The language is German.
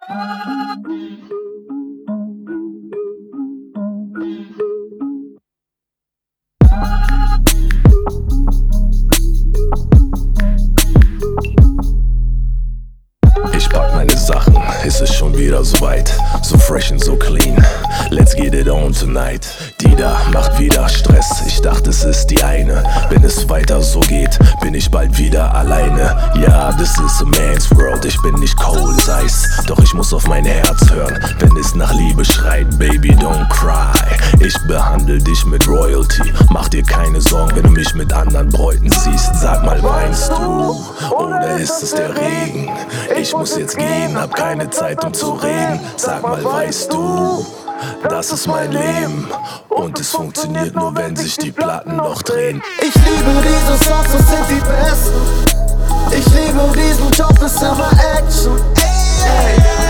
Ich pack meine Sachen, ist es schon wieder so weit. So fresh and so clean, let's get it on tonight. Die da macht wieder Stress, ich dachte es ist die eine. Wenn es weiter so geht, bin ich bald wieder alleine. Ja, this is a man's world, ich bin nicht cold as ice. Doch ich muss auf mein Herz hören, wenn es nach Liebe schreit. Baby, don't cry, ich behandle dich mit Royalty. Mach dir keine Sorgen, wenn du mich mit anderen Bräuten siehst. Sag mal, weinst du oder ist es der Regen? Ich muss jetzt gehen, hab keine Zeit um zu reden. Sag mal, weißt du, das ist mein Leben und es funktioniert nur, wenn sich die Platten noch drehen. Ich liebe diese Songs, das sind die besten. Ich liebe diesen Job, ist immer Action.